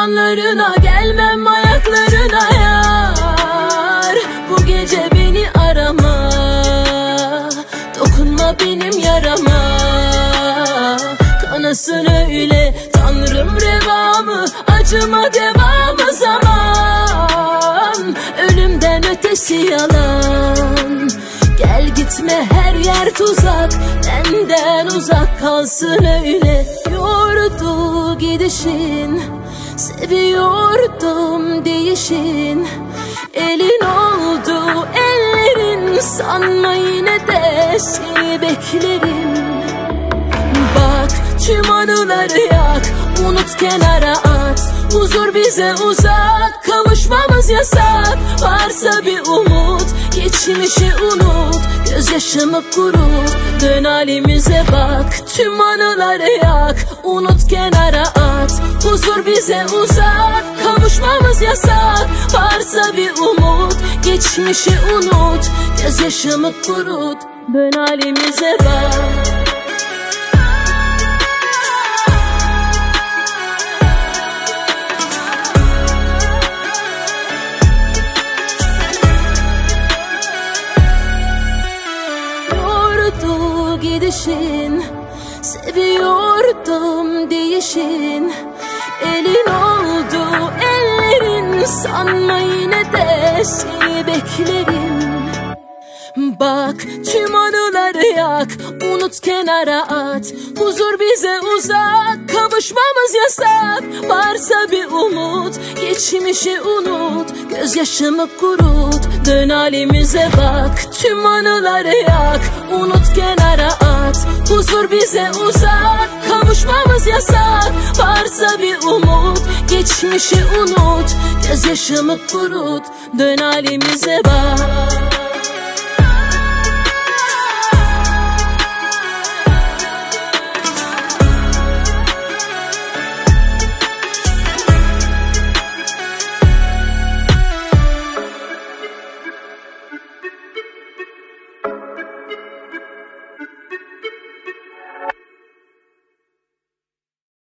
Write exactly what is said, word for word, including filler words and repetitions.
yanlarına, gelmem ayaklarına yar. Bu gece beni arama, dokunma benim yarama. Kanasın öyle Tanrım revamı, acıma devamı zaman. Ölümden ötesi yalan, gel gitme her yer tuzak. Benden uzak kalsın öyle. Yordu gidişin, seviyordum değişin. Elin oldu ellerin, sanma yine de seni beklerim. Bak tüm anıları yak, unut kenara at. Huzur bize uzak, kavuşmamız yasak. Varsa bir umut, geçmişi unut. Gözyaşımı kurut, dön halimize bak. Tüm anıları yak, unut kenara at. Huzur bize uzak, kavuşmamız yasak. Varsa bir umut, geçmişi unut. Gözyaşımı kurut, dön halimize bak. Gidişin, seviyordum değişin. Elin oldu ellerin, sanma yine de seni beklerim. Bak tüm anıları yak, unut kenara at. Huzur bize uzak, kavuşmamız yasak. Varsa bir umut, geçmişi unut. Gözyaşımı kurut, dön halimize bak. Tüm anıları yak, unut kenara at. Huzur bize uzak, kavuşmamız yasak. Varsa bir umut, geçmişi unut. Gözyaşımı kurut, dön halimize bak.